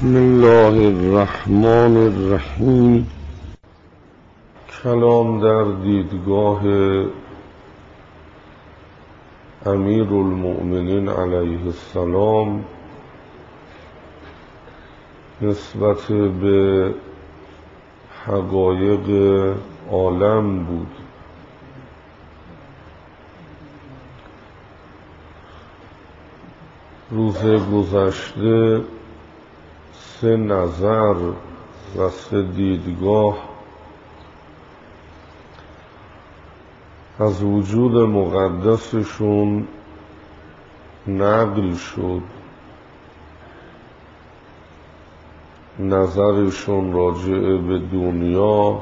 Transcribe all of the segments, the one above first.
بسم الله الرحمن الرحیم. کلام در دیدگاه امیرالمؤمنین علیه السلام نسبت به حقایق عالم بود. روز گذشته 3 نظر و 3 دیدگاه از وجود مقدسشون نقل شد. نظرشون راجع به دنیا،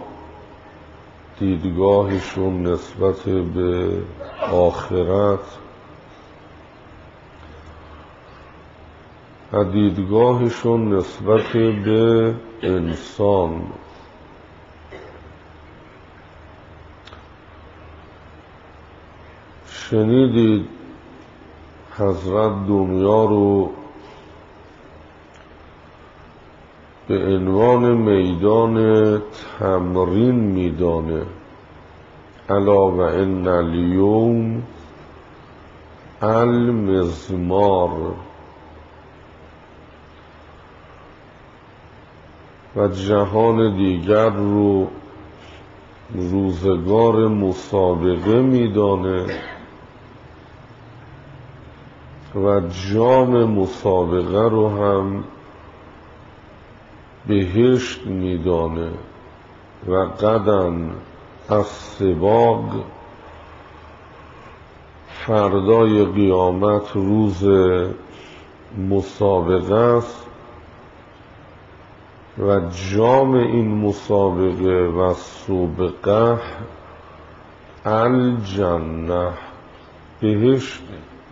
دیدگاهشون نسبت به آخرت و دیدگاهشون نسبت به انسان. شنیدید حضرت دنیا رو به عنوان میدان تمرین میدانه. الا و ان الیوم المزمار. و جهان دیگر رو روزگار مسابقه میدانه و جام مسابقه رو هم بهشت میدانه و غدا السباق، فردای قیامت روز مسابقه است و جام این مسابقه و سابقه الجنه، بهشت.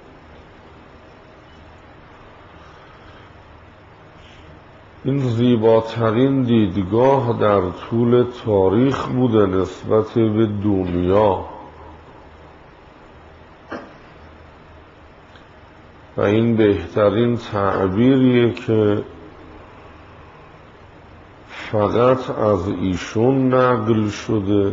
این زیباترین دیدگاه در طول تاریخ بوده نسبت به دنیا و این بهترین تعبیریه که فقط از ایشون نقل شده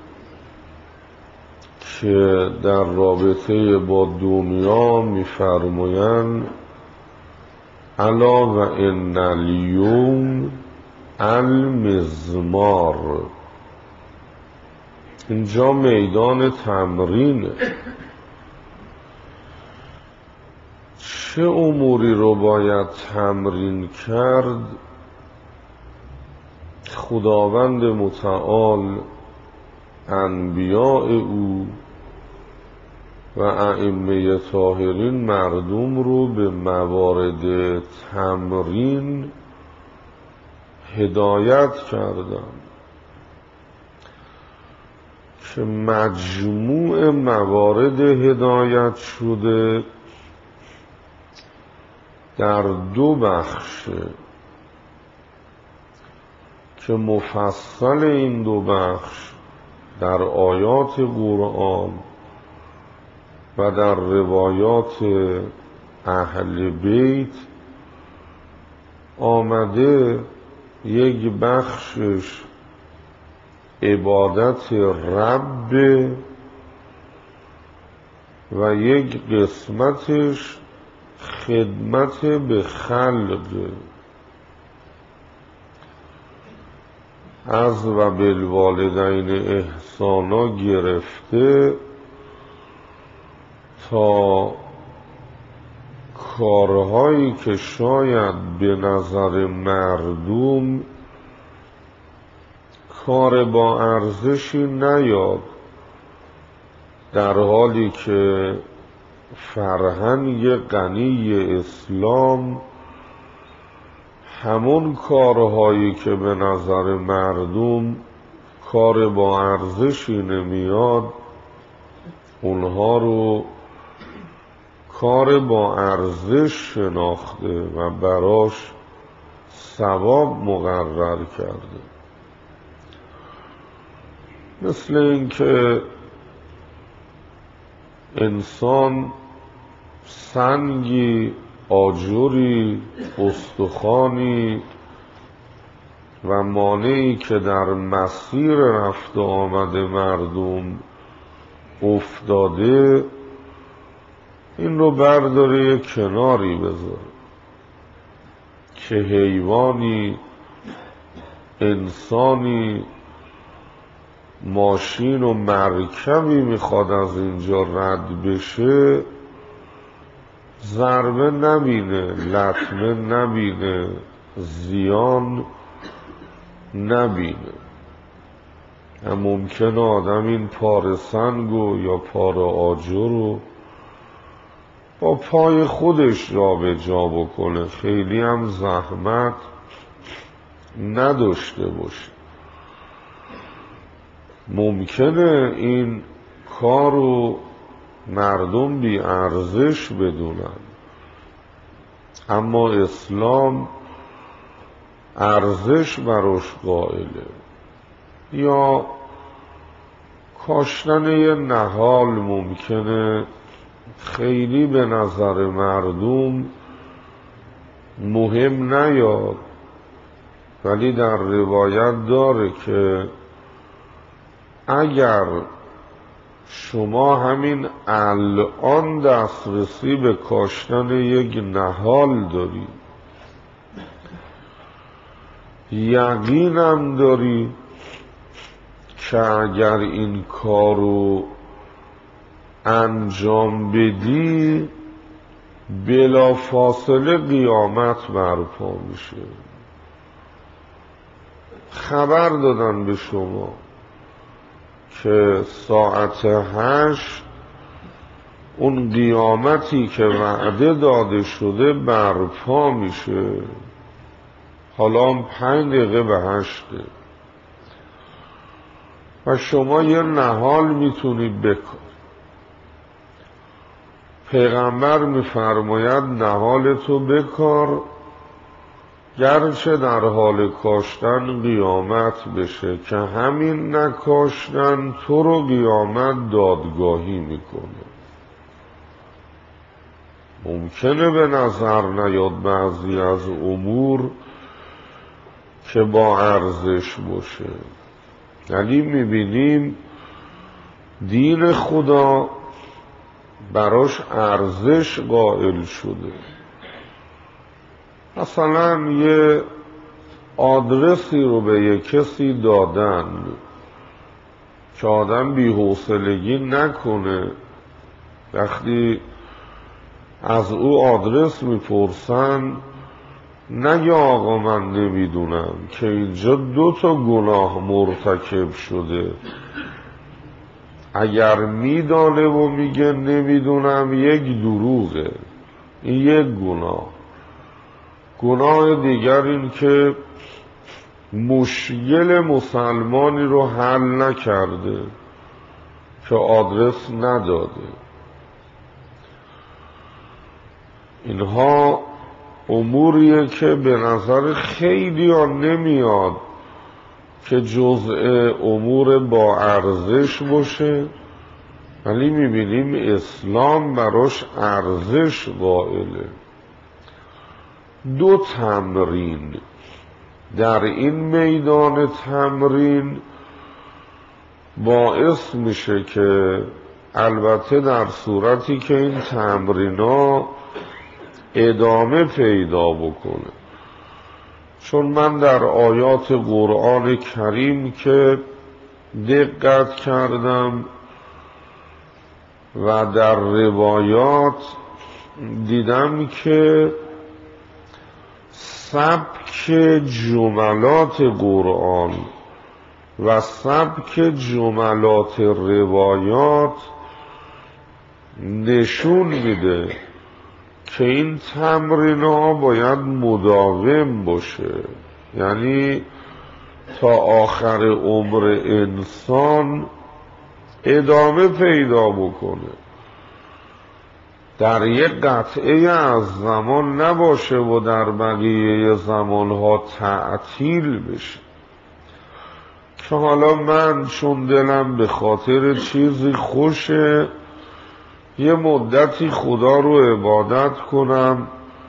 که در رابطه با دنیا می‌فرمایند الا و ان الیوم المزمار. اینجا میدان تمرینه. چه اموری رو باید تمرین کرد؟ خداوند متعال انبیاء او و ائمه طاهرین مردم رو به موارد تمرین هدایت کردن که مجموع موارد هدایت شده در 2 بخشه که مفصل این 2 بخش در آیات قرآن و در روایات اهل بیت آمده. یک بخشش عبادت رب و یک قسمتش خدمت به خلق. از و بالوالدین احسانا گرفته تا کارهایی که شاید به نظر مردم کار با ارزشی نیاد، در حالی که فرهنگ غنی اسلام همون کارهایی که به نظر مردم کار با ارزشی نمیاد، اونها رو کار با ارزش شناخته و براش ثواب مقرر کرده. مثل اینکه انسان سنگی آجری، استخوانی و مانعی که در مسیر رفت و آمد مردم افتاده، این رو برداره یک کناری بذاره که حیوانی، انسانی، ماشین و مرکبی میخواد از اینجا رد بشه، ضربه نبینه، لطمه نبینه، زیان نبینه. ممکنه آدم این پاره سنگو یا پاره آجر رو با پای خودش جا به جا بکنه، خیلی هم زحمت نداشته باشه. ممکنه این کار رو مردم بی ارزش بدونن، اما اسلام ارزش براش قائله. یا کاشتن یه نهال ممکنه خیلی به نظر مردم مهم نیاد، ولی در روایت داره که اگر شما همین الان دسترسی به کاشتن یک نهال داری، یقینم داری که اگر این کارو انجام بدی بلا فاصله قیامت برپا میشه. خبر دادن به شما که ساعت 8 اون قیامتی که وعده داده شده برپا میشه، حالا هم 5 دقیقه به 8 و شما یه نهال میتونید بکار. پیغمبر میفرماید نهالتو بکار، گرچه در حال کاشتن قیامت بشه، که همین نکاشتن تو رو قیامت دادگاهی میکنه. ممکنه به نظر نیاد بعضی از امور که با ارزش باشه، یعنی میبینیم دین خدا براش ارزش قائل شده. مثلا یه آدرسی رو به یه کسی دادن که آدم بی‌حوصلگی نکنه، وقتی از او آدرس میپرسن نگه آقا من نمیدونم، که اینجا 2 گناه مرتکب شده. اگر میدانه و میگه نمیدونم یک دروغه، این یک گناه. گناه دیگر این که مشکل مسلمانی رو حل نکرده که آدرس نداده. اینها اموریه که به نظر خیلی ها نمیاد که جزء امور با ارزش باشه، ولی میبینیم اسلام براش ارزش قائله. 2 تمرین در این میدان تمرین باعث میشه که، البته در صورتی که این تمرینا ادامه پیدا بکنه، چون من در آیات قرآن کریم که دقت کردم و در روایات دیدم که سبک جملات قرآن و سبک جملات روایات نشون میده که این تمرین ها باید مداوم باشه، یعنی تا آخر عمر انسان ادامه پیدا بکنه، در یک قطعه از زمان نباشه و در بقیه زمانها تعطیل بشه. که حالا من چون دلم به خاطر چیزی خوشه یه مدتی خدا رو عبادت کنم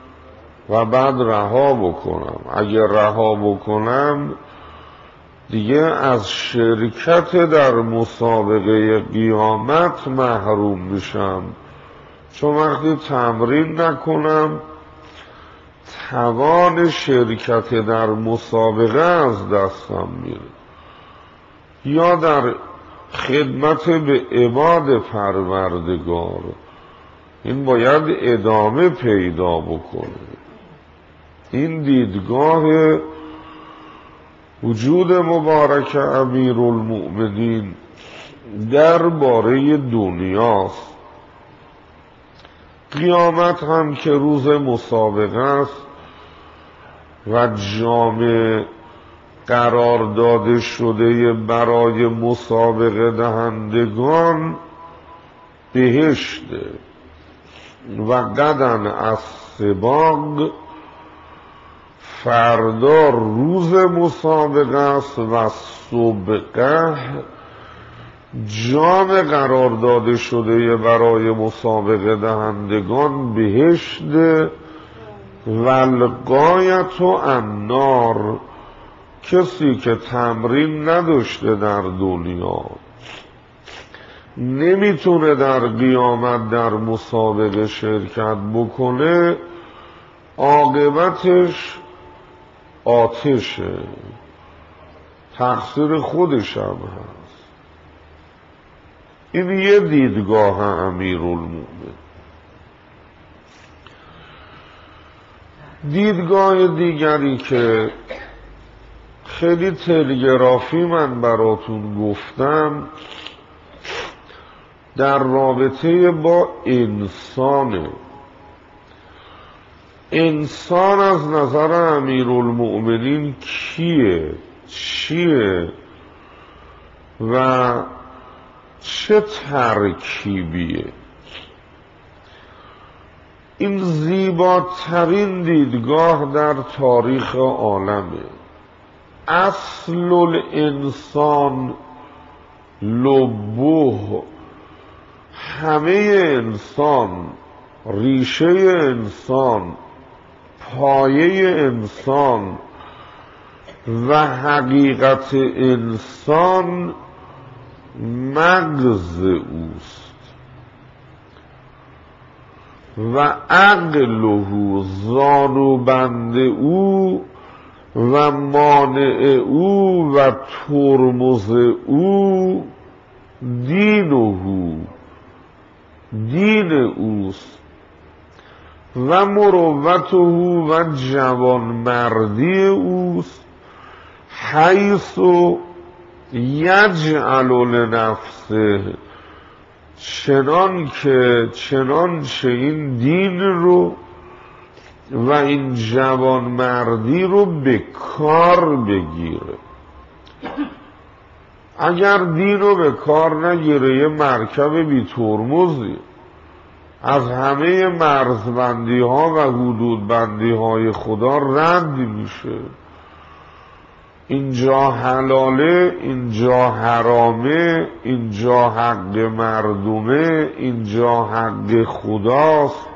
و بعد رها بکنم. اگه رها بکنم دیگه از شرکت در مسابقه قیامت محروم میشم، چون وقتی تمرین نکنم توان شرکت در مسابقه از دستم میره، یا در خدمت به عباد پروردگار این باید ادامه پیدا بکنه. این دیدگاه وجود مبارک امیرالمؤمنین درباره دنیاست. قیامت هم که روز مسابقه است و جام قرار داده شده برای مسابقه دهندگان بهشته و غدن از سباق، فردا روز مسابقه است و سبقه جام قرار داده شده برای مسابقه دهندگان بهشته و الغایت النار. کسی که تمرین نداشته در دنیا نمیتونه در قیامت در مسابقه شرکت بکنه، عاقبتش آتشه، تقصیر خودش هم هست. این یه دیدگاه امیرالمومنین. دیدگاه دیگری که خیلی تلگرافی من براتون گفتم در رابطه با انسانه. انسان از نظر امیرالمؤمنین کیه، چیه و چه ترکیبیه؟ این زیباترین دیدگاه در تاریخ عالمه. اصل الانسان لبه، همه انسان، ریشه انسان، پایه انسان و حقیقت انسان مغز اوست و عقله زانوبند او و مانع او و ترمز او دین اوست و مروت او و جوانمردی اوست، حیث یجعل لنفسه، چنانچه این دین رو و این جوانمردی رو به کار بگیره. اگر دین رو به کار نگیره یه مرکب بی ترمزی از همه مرزبندی ها و حدودبندی های خدا رد میشه. اینجا حلاله، اینجا حرامه، اینجا حق مردمه، اینجا حق خداست،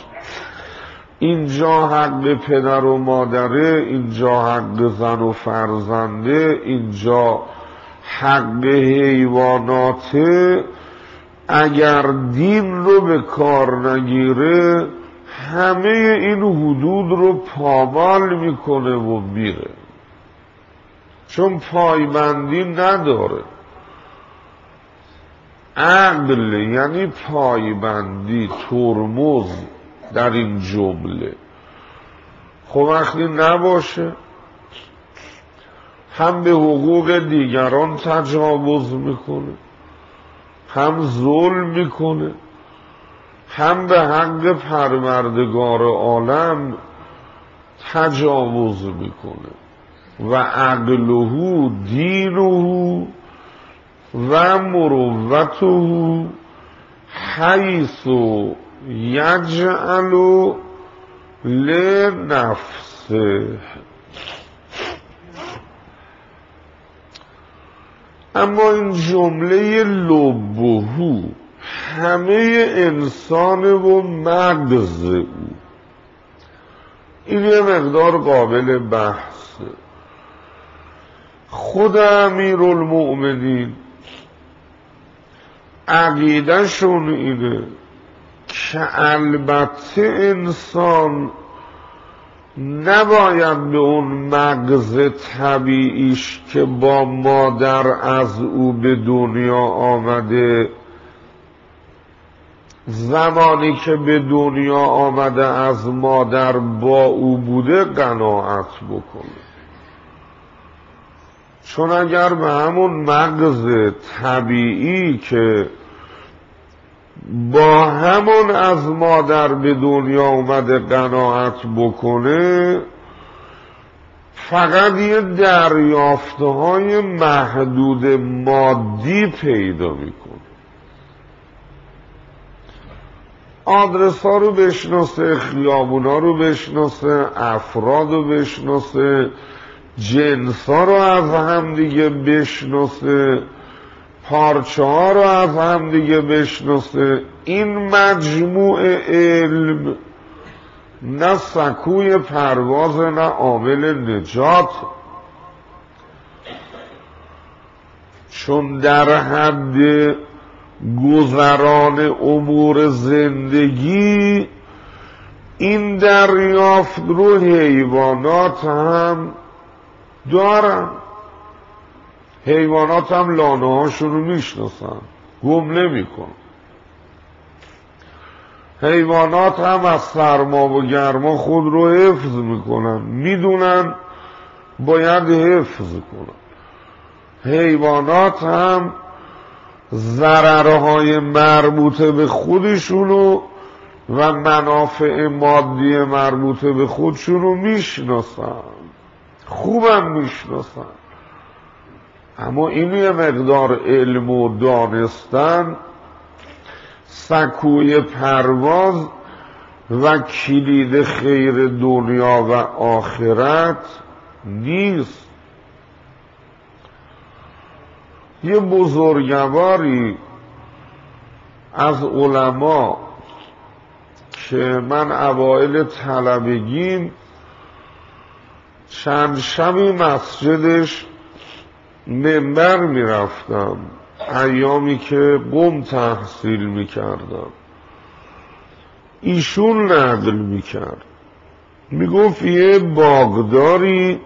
اینجا حق پدر و مادره، اینجا حق زن و فرزنده، اینجا حق حیواناته. اگر دین رو به کار نگیره همه این حدود رو پامال میکنه و میره، چون پایبندی نداره. عقل یعنی پایبندی، ترمز در این جمله. خب وقتی نباشه هم به حقوق دیگران تجاوز میکنه، هم ظلم میکنه، هم به حق پروردگار عالم تجاوز میکنه. و عقله دینه و مروته حیث یجعل لنفسه. اما این جمله لبهو همه انسان و مغز او، این یه مقدار قابل بحثه. خود امیرالمؤمنین عقیده‌شون اینه که البته انسان نباید به اون مغز طبیعیش که با مادر از او به دنیا آمده، زمانی که به دنیا آمده از مادر با او بوده قناعت بکنه. چون اگر به همون مغز طبیعی که با همون از مادر به دنیا اومده قناعت بکنه، فقط یه دریافتهای محدود مادی پیدا میکنه. آدرس ها رو بشناسه، خیابون ها رو بشناسه، افراد رو بشناسه، جنس ها رو از هم دیگه بشناسه، پارچه ها رو از هم دیگه بشناسه. این مجموع علم نه سکوی پرواز نه عامل نجات، چون در حد گذران امور زندگی این دریافت رو حیوانات هم دارن. حیوانات هم لانه هاشون رو میشناسن، گم نمی کن. حیوانات هم از سرما و گرما خود رو حفظ میکنن، میدونن باید حفظ کنن. حیوانات هم ضررهای مربوطه به خودشونو و منافع مادی مربوطه به خودشونو میشناسن، خوبم میشناسن. اما این یه مقدار علم و دانستن سکوی پرواز و کلید خیر دنیا و آخرت نیست. یه بزرگواری از علما که من اوائل طلبگیم چند شبی مسجدش منبر میرفتم، ایامی که قم تحصیل میکردم، ایشون نقل میکرد، میگفت یه باغداری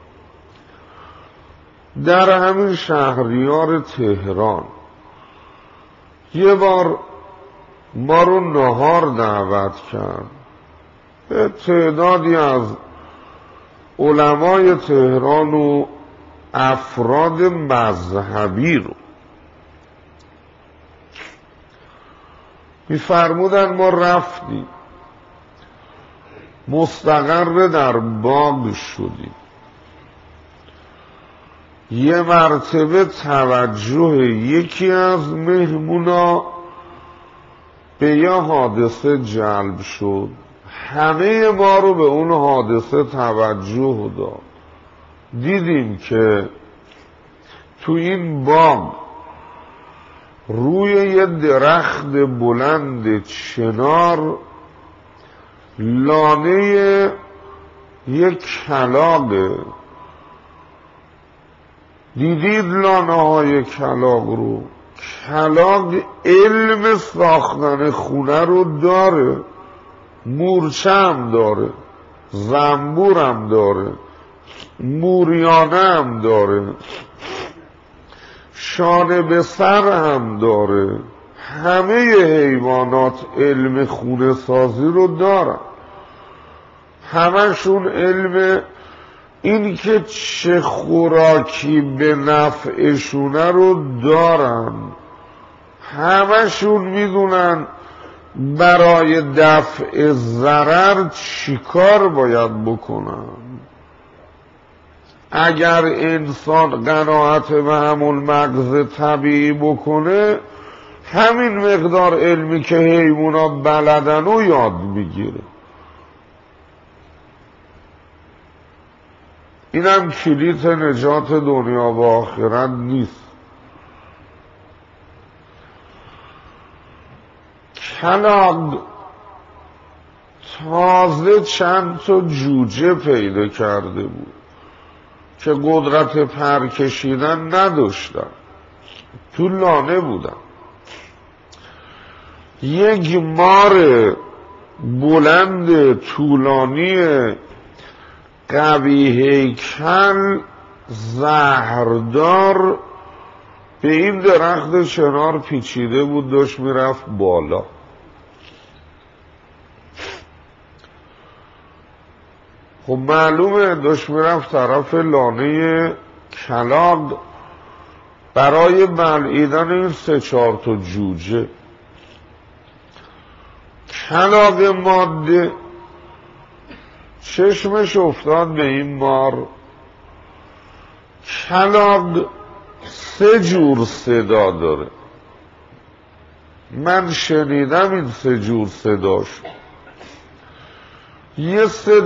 در همین شهریار تهران یه بار ما رو نهار دعوت کرد، به تعدادی از علمای تهران و افراد مذهبی رو میفرمودن. ما رفتیم، مستقر در باغ شدیم. یه مرتبه توجه یکی از مهمونا به یه حادثه جلب شد، همه ما رو به اون حادثه توجه داد. دیدیم که تو این باغ روی یه درخت بلند چنار لانه یک کلاغه. دیدید لانه های کلاغ رو؟ کلاغ علم ساختن خونه رو داره، مورچه هم داره، زنبور هم داره، موریانه هم داره، شانه به سر هم داره. همه حیوانات علم خونه سازی رو دارن، همشون علم این که چه خوراکی به نفعشونه رو دارن، همشون میدونن برای دفع ضرر چیکار باید بکنن. اگر انسان قناعت به همون مغز طبیعی بکنه، همین مقدار علمی که حیوونا بلدن و یاد میگیره. اینم کلید نجات دنیا و آخرت نیست. کلاغ تازه چند تا جوجه پیدا کرده بود که قدرت پر کشیدن نداشتن، تو لانه بودن. یک مار بلند طولانی قوی هیکل زهردار به این درخت چنار پیچیده بود، داشت میرفت بالا. خب معلومه داشت میرفت طرف لانه کلاغ برای بلعیدن این 3-4 تا جوجه. کلاغ ماده چشمش افتاد به این مار. کلاغ 3 جور صدا داره، من شنیدم این 3 جور صداش. یه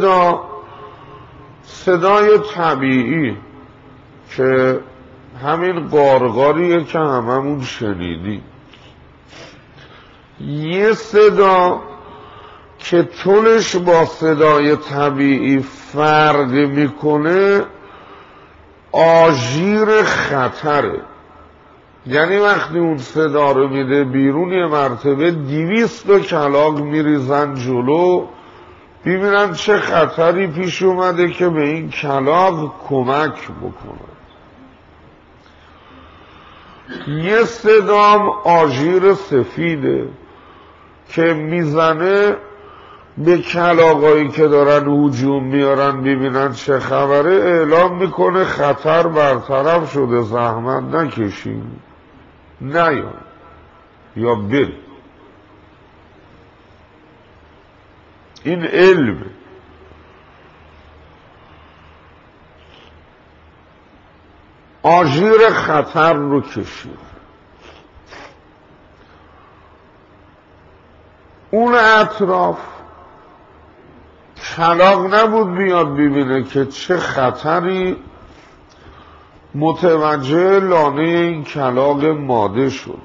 صدای طبیعی که همین قارقاریه که هممون شنیدیم. یه صدا که تونش با صدای طبیعی فرق میکنه، آژیر خطره. یعنی وقتی اون صدا رو میده بیرون، یه مرتبه 200 تا کلاغ میریزن جلو ببینن چه خطری پیش اومده که به این کلاغ کمک بکنه. یه صدام آژیر سفیده که میزنه به کلاغایی که دارن هجوم میارن ببینن چه خبره، اعلام میکنه خطر برطرف شده، زحمت نکشین، نیان یا برید. این علم. آژیر خطر رو کشید. اون اطراف کلاغ نبود بیاد ببینه که چه خطری متوجه لانه این کلاغ ماده شد.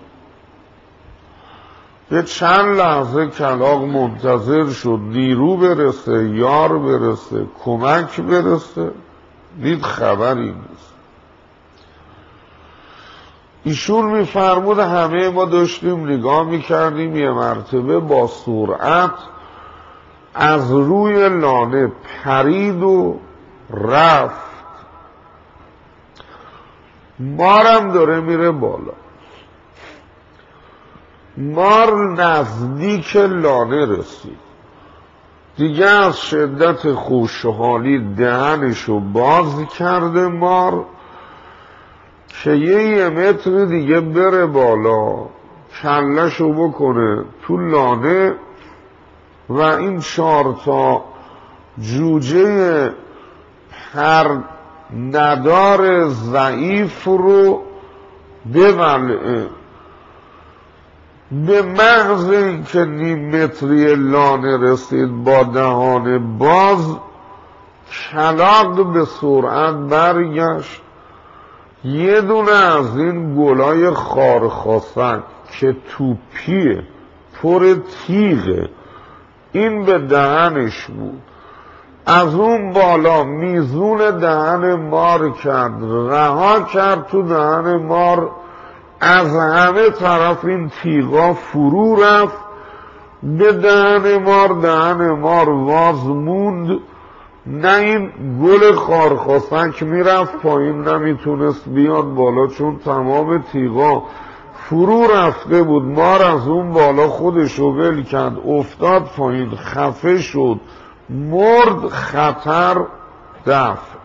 یه چند لحظه کلاغ منتظر شد نیرو برسه، یار برسه، کمک برسه، دید خبری نیست. ایشون میفرمود همه ما داشتیم نگاه میکردیم، یه مرتبه با سرعت از روی لانه پرید و رفت. مارم داره میره بالا. مار نزدیک لانه رسید، دیگه از شدت خوشحالی دهنشو باز کرده مار که 1 متر دیگه بره بالا، کلشو بکنه تو لانه و این 4 تا جوجه پر ندار ضعیف رو ببلعه. به محض اینکه 1 متری لانه رسید با دهان باز، کلاغ به سرعت برگشت. یه دونه از این گلای خارخاسک که توپیه پر تیغه، این به دهنش بود. از اون بالا میزون دهن مار کرد، رها کرد تو دهن مار. از همه طرف این تیغا فرو رفت به دهن مار. دهن مار واز موند، نه این گل خارخاسک میرفت پایین، نمیتونست بیاد بالا چون تمام تیغا فرو رفته بود. مار از اون بالا خودشو ول کرد، افتاد پایین، خفه شد، مرد. خطر دفع.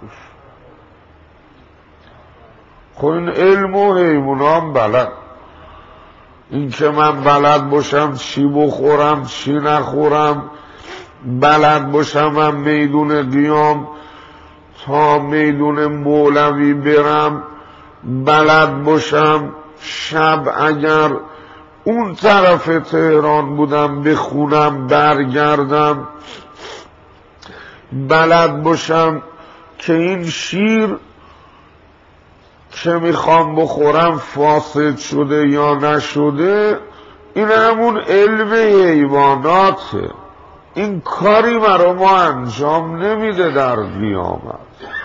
خب این علم و حیوانام بلد. این که من بلد باشم چی بخورم چی نخورم، بلد باشم من میدون قیام تا میدون مولوی برم، بلد باشم شب اگر اون طرف تهران بودم بخونم برگردم، بلد باشم که این شیر که میخوام بخورم فاسد شده یا نشده. این همون علم حیواناته. این کاری مرا ما انجام نمیده در قیامت.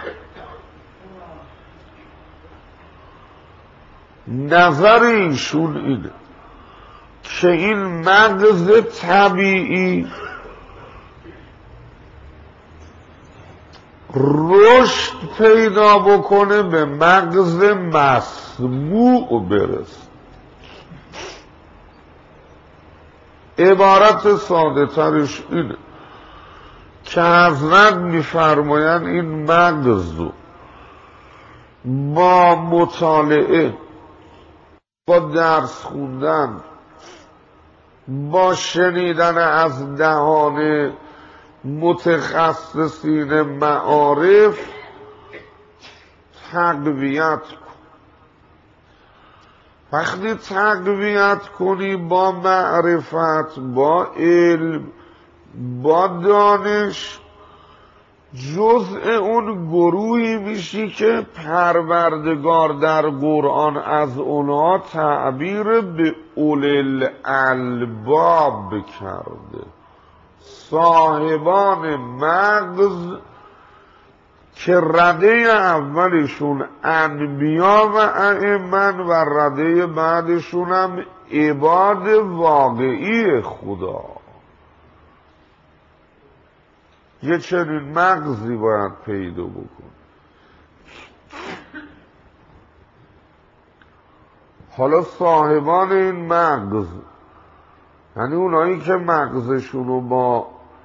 نظر ایشون اینه که این مغز طبیعی رشد پیدا بکنه به مغز مسموع برسه. عبارت ساده ترش اینه که حضرت میفرمایند این مغز رو با مطالعه، با درس خوندن، با شنیدن از دهان متخصصین معارف تقویت کن. وقتی تقویت کنی با معرفت، با علم، با دانش، جزء اون گروهی میشی که پروردگار در قرآن از اونها تعبیر به اولل الباب کرده، صاحبان مغز که رده اولشون انبیا و ائمه و رده بعدشون هم عباد واقعی خدا. یه چنین مغزی باید پیدا بکن. حالا صاحبان این مغز یعنی اونایی که مغزشونو با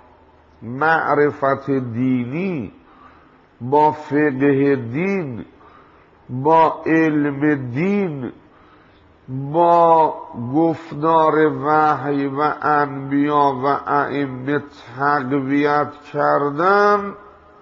معرفت دینی، با فقه دین، با علم دین، با گفتار وحی و انبیا و ائمه تقویت کردن،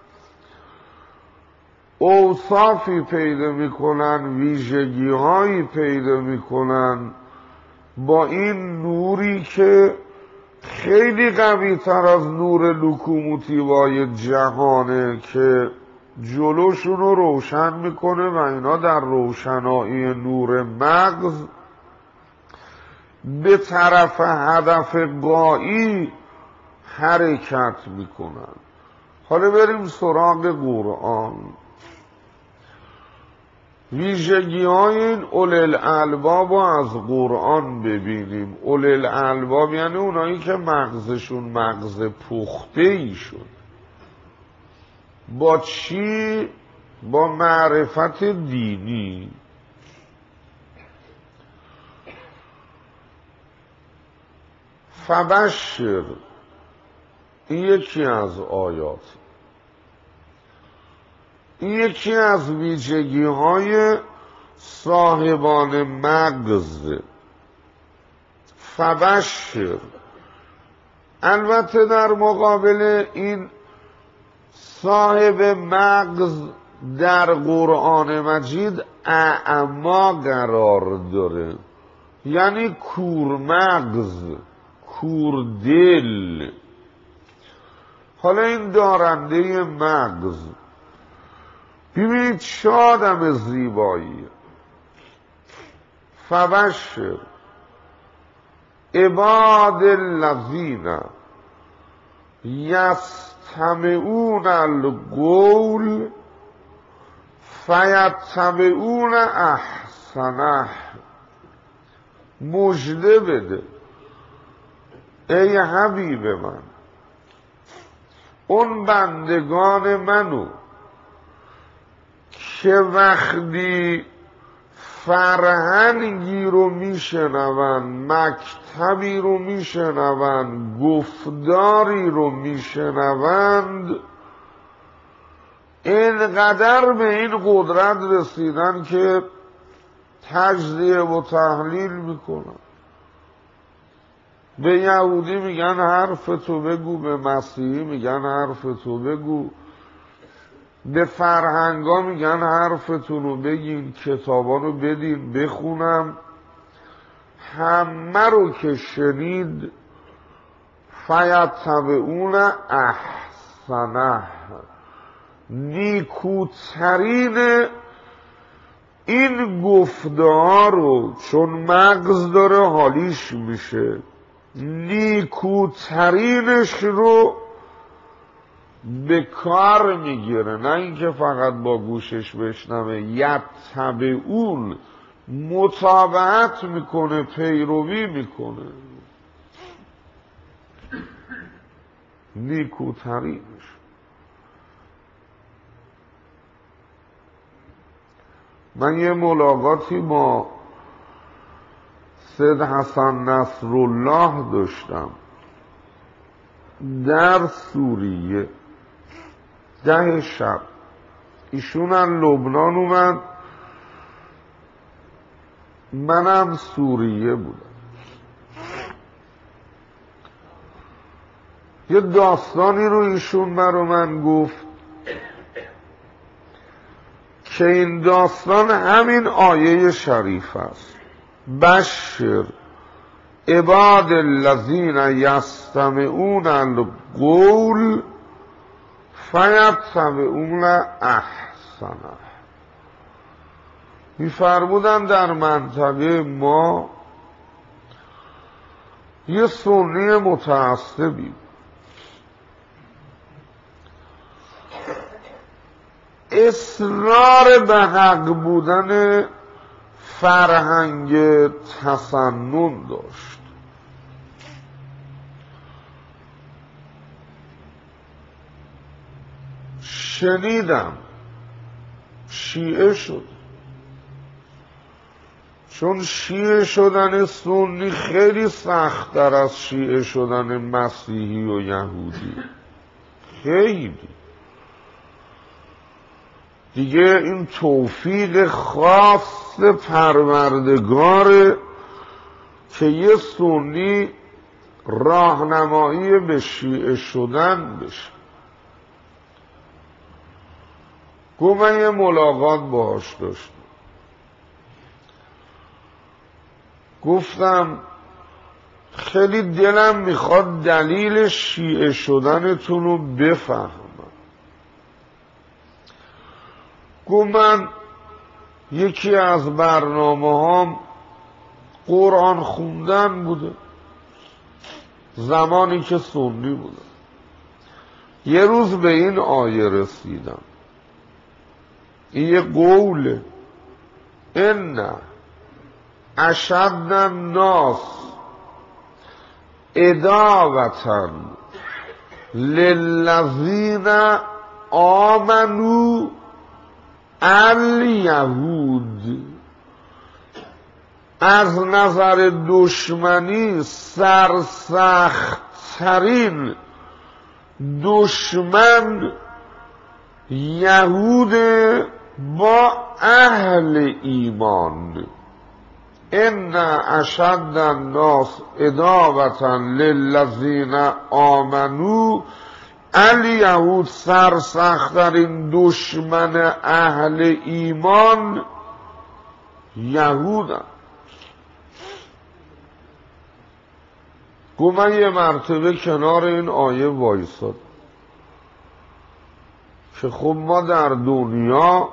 اوصافی پیدا میکنن، ویژگی هایی پیدا میکنن با این نوری که خیلی قوی تر از نور لوکوموتیوهای جهانه که جلوشون رو روشن میکنه و اینا در روشنایی نور مغز به طرف هدف غایی حرکت میکنن. حالا بریم سراغ قرآن. ویژگی های این اولل الباب رو از قرآن ببینیم. اولل الباب یعنی اونایی که مغزشون مغز پخته ای شد. با چی؟ با معرفت دینی. فبشر، این یکی از آیات، این یکی از ویژگی های صاحبان مغز. فبشر، البته در مقابل این صاحب مغز در قرآن مجید اعما قرار داره، یعنی کورمغز، کوردل. حالا این دارنده مغز ببینید چه آدم زیبایی. فبشر عباد الذین یستمعون القول فیتبعون احسنه. مژده بده ای حبیب من اون بندگان منو که وقتی فرهنگی رو میشنوند، مکتبی رو میشنوند، گفتاری رو میشنوند، اینقدر به این قدرت رسیدن که تجزیه و تحلیل میکنن. به یهودی میگن حرف تو بگو، به مسیحی میگن حرف تو بگو، به فرهنگا میگن حرفتون رو بگین، کتابا رو بدین بخونم. همه رو که شنید فیتبعون احسنه، نیکوترین این گفتار رو چون مغز داره حالیش میشه، نیکوترینش رو به کار میگیره، نه اینکه فقط با گوشش بشنوه. یتبعون، متابعت میکنه، پیروی میکنه. نیکوترینش. من یه ملاقاتی با سید حسن نصرالله داشتم در سوریه 10 شب. ایشون از لبنان اومد، منم سوریه بودم. یه داستانی رو ایشون برا من گفت که این داستان همین آیه شریف است: بشر عباد الذین یستمعون القول فیتبعون احسنه. می‌فرمودن در منطقه ما یه سنی متعصبی، اصرار به حق بودن فرهنگ تسنن داشت. شنیدم شیعه شد، چون شیعه شدن سنی خیلی سخت‌تر از شیعه شدن مسیحی و یهودی. خیلی دیگه این توفیق خاص پروردگاره که یه سنی راهنمایی به شیعه شدن بشه. گفت من یه ملاقات باهاش داشتم، گفتم خیلی دلم میخواد دلیل شیعه شدنتون رو بفهمم. گفت من یکی از برنامه‌هام قرآن خوندن بوده زمانی که سنی بودم. یه روز به این آیه رسیدم، این یه قوله: ان اشد الناس عداوة للذین آمنوا الیهود. از نظر دشمنی سرسخت‌ترین دشمن یهود با اهل ایمان. ان اشد الناس عداوة للذین آمنوا الیهود. سرسخت‌ترین دشمن اهل ایمان یهودن. گفت من یه مرتبه کنار این آیه وایساد که خب ما در دنیا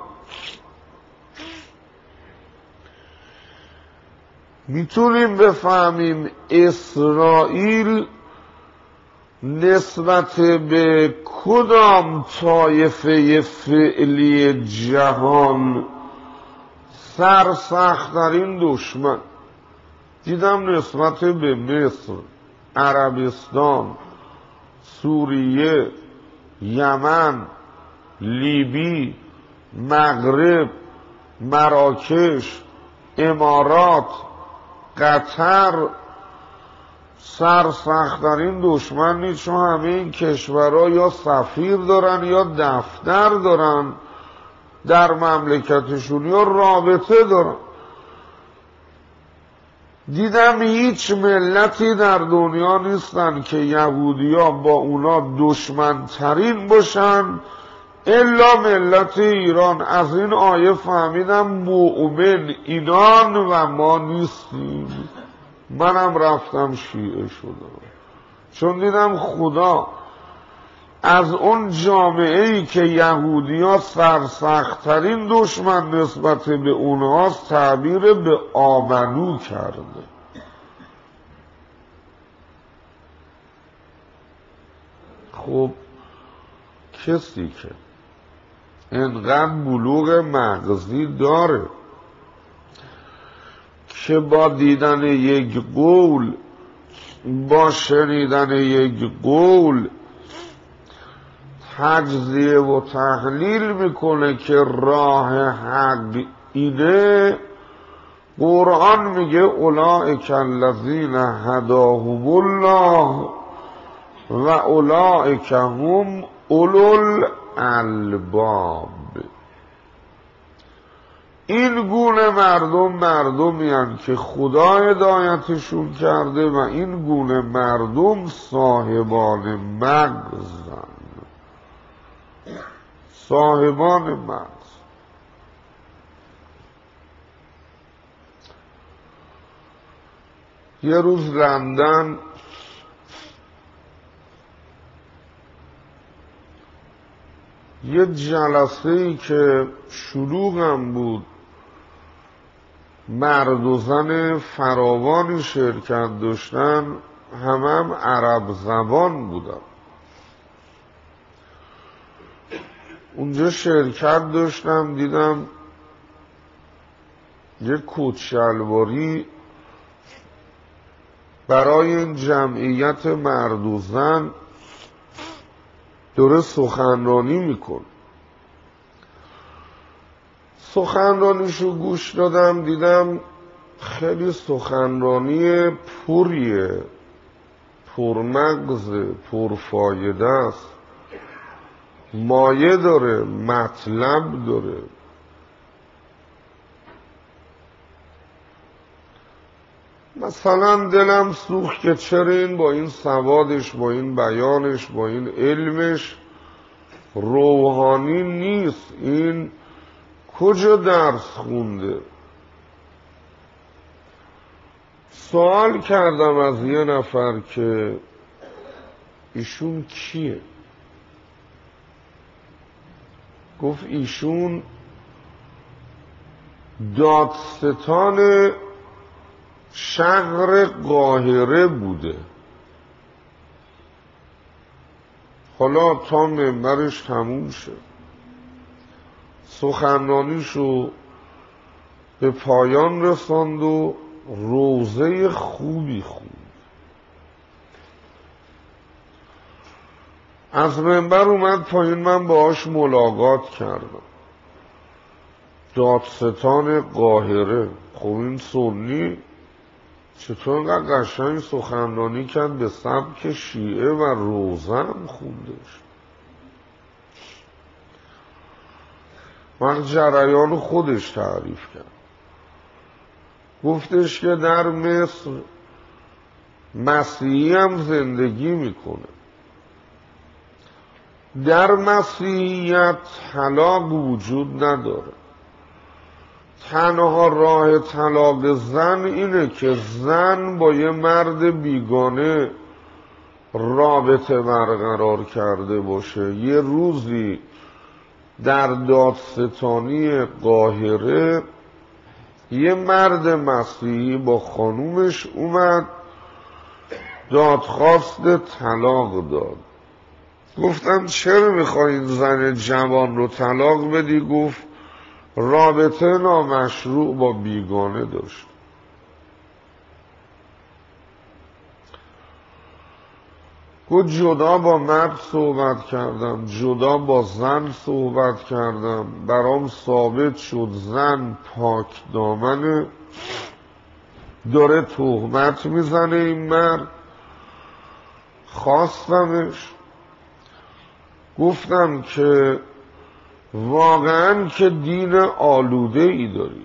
میتونیم بفهمیم اسرائیل نسبت به کدام طایفه فعلی جهان سرسخت‌ترین دشمن. دیدم نسبت به مصر، عربستان، سوریه، یمن، لیبی، مغرب، مراکش، امارات، قطر سرسخت‌ترین دشمن نیست، چون همه این کشورها یا سفیر دارن یا دفتر دارن در مملکتشون یا رابطه دارن. دیدم هیچ ملتی در دنیا نیستن که یهودی‌ها با اونا دشمن ترین باشن الا ملت ایران. از این آیه فهمیدم مؤمن اینان و ما نیستیم. منم رفتم شیعه شدم، چون دیدم خدا از اون جامعه‌ای که یهودی‌ها سرسخت‌ترین دشمن نسبت به اونها، تعبیر به آمنو کرده. خب کسی که اینقدر بلوغ مغزی داره که با دیدن یک قول، با شنیدن یک قول تجزیه و تحلیل میکنه که راه حق اینه، قرآن میگه اولئک الذین هداهم الله و اولئک هم اولو الالباب. این گونه مردم مردمی هستند که خدا هدایتشون کرده و این گونه مردم صاحبان مغزند، صاحبان مغز. یه روز لندن یه جلسه‌ای که شلوغم بود، مرد و زن فراوانی شرکت داشتن، هم عرب زبان بودن. اونجا شرکت داشتم، دیدم یه کت شلواری برای این جمعیت مرد و زن داره سخنرانی میکن. سخنرانیشو گوش دادم، دیدم خیلی سخنرانی پوریه، پرمغزه، پرفایده است، مایه داره، مطلب داره. مثلا دلم سوخت که چرا این با این سوادش، با این بیانش، با این علمش روحانی نیست، این کجا درس خونده؟ سوال کردم از یه نفر که ایشون کیه؟ گفت ایشون دادستان شهر قاهره بوده. حالا تا منبرش تموم شد، سخنرانیشو به پایان رساند و روزه خوبی خوند. از منبر اومد پایین، من باهاش ملاقات کردم. دادستان قاهره، خب این سنی چطور اینقدر قشنگ سخنرانی کرد، به سبک شیعه و روزه هم خوندش. من جریان خودش تعریف کرد، گفتش که در مصر مسیحی هم زندگی میکنه، در مسیحیت طلاق وجود نداره، تنها راه طلاق زن اینه که زن با یه مرد بیگانه رابطه برقرار کرده باشه. یه روزی در دادستانی قاهره یه مرد مسیحی با خانومش اومد دادخواست طلاق داد. گفتم چرا میخوای این زن جوان رو طلاق بدی؟ گفت رابطه نامشروع با بیگانه داشت. گفت جدا با مرد صحبت کردم، جدا با زن صحبت کردم، برام ثابت شد زن پاک دامنه، داره تهمت میزنه این مرد. خواستمش، گفتم که واقعا که دین آلوده ای دارید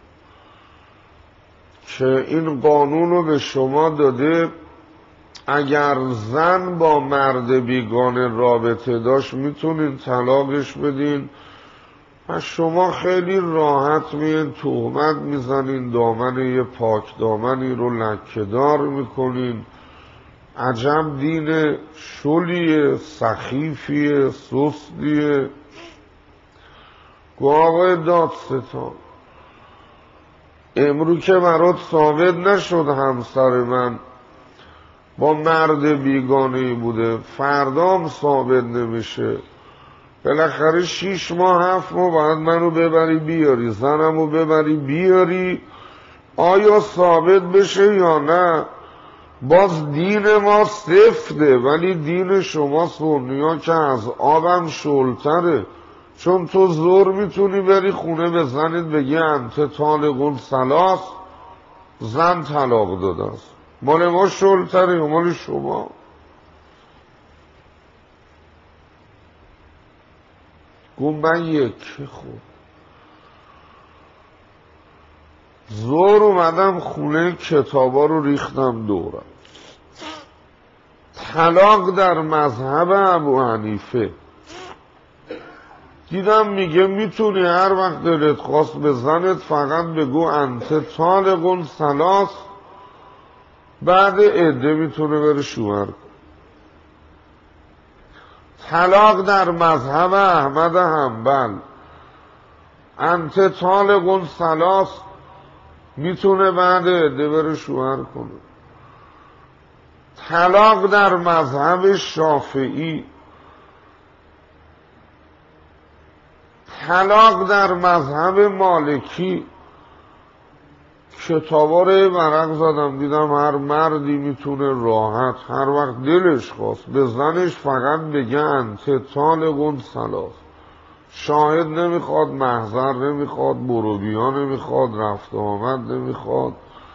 که این قانون رو به شما داده اگر زن با مرد بیگانه رابطه داشت میتونین طلاقش بدین و شما خیلی راحت میین تهمت میزنین، دامن یه پاک دامنی رو لکه‌دار میکنین. عجب دین شلیه، سخیفیه، سستیه. گفت آقای دادستان، امرو که برات ثابت نشد همسر من با مرد بیگانه‌ای بوده، فردام ثابت نمیشه. بالاخره 6 ماه 7 ماه باید منو ببری بیاری، زنمو ببری بیاری، آیا ثابت بشه یا نه؟ باز دین ما سفته، ولی دین شما سنیا که از آبم شلتره. چون تو زور میتونی بری خونه به زنت بگی انت طالقون ثلاث، زن طلاق داده است. مال ما شلتره یا مال شما؟ گفت من یکی خود زور اومدم خونه، کتابا رو ریختم دورم. طلاق در مذهب ابو حنیفه دیدم میگه میتونی هر وقت دلت خواست به زنت فقط بگو انت طالقون ثلاث، بعد عده میتونه بره شوهر. طلاق در مذهب احمد حنبل انت طالقون ثلاث، میتونه بعد عده بره شوهر کنه. طلاق در مذهب شافعی، طلاق در مذهب مالکی، کتابا رو ورق زدم دیدم هر مردی میتونه راحت هر وقت دلش خواست به زنش فقط بگه انت طالقون ثلاث. شاهد نمیخواد، محضر نمیخواد، بروبیا نمیخواد، رفت آمد نمیخواد.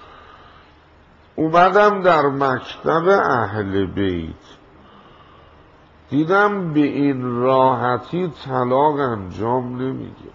اومدم در مکتب اهل بیت دیدم به این راحتی طلاق انجام نمیگیره.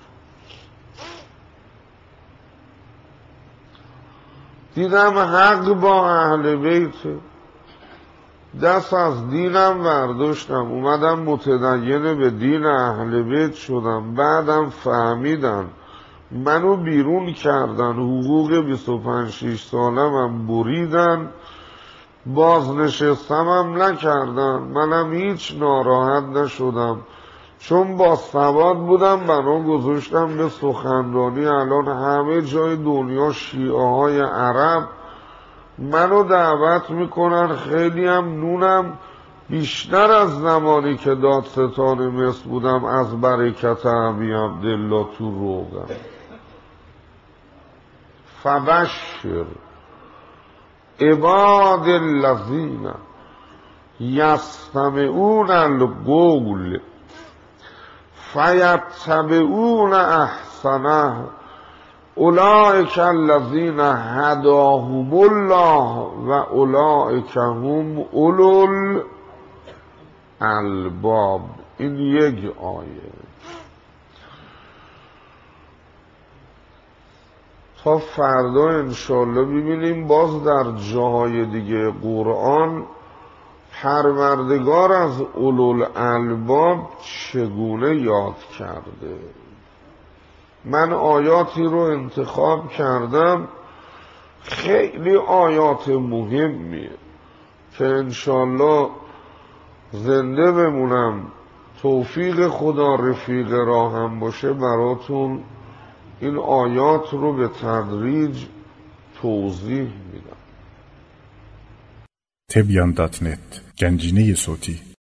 دیدم حق با اهل بیت، دست از دینم برداشتم، اومدم متدین به دین اهل بیت شدم. بعدم فهمیدن منو بیرون کردن، حقوق 25-6 سالمم بریدن، بازنشستمم نکردن. منم هیچ ناراحت نشدم، چون با سواد بودم بنا گذاشتم به سخنرانی. الان همه جای دنیا شیعه های عرب منو دعوت میکنن، خیلی هم نونم بیشتر از زمانی که دادستان مصر بودم از برکت ابی عبدالله تو روغم. فبشر عباد الذین یستمعون القول فیتبعون احسنه اولئک الذین هداهم الله و اولئک هم اولو الالباب. این یک آیه. تا فردا انشالله ببینیم باز در جاهای دیگه قرآن پروردگار از اولوالالباب چگونه یاد کرده. من آیاتی رو انتخاب کردم، خیلی آیات مهمیه که انشالله زنده بمونم، توفیق خدا رفیق راهم باشه، براتون این آیات رو به تدریج توضیح میدم. تبیان.net گنجینه صوتی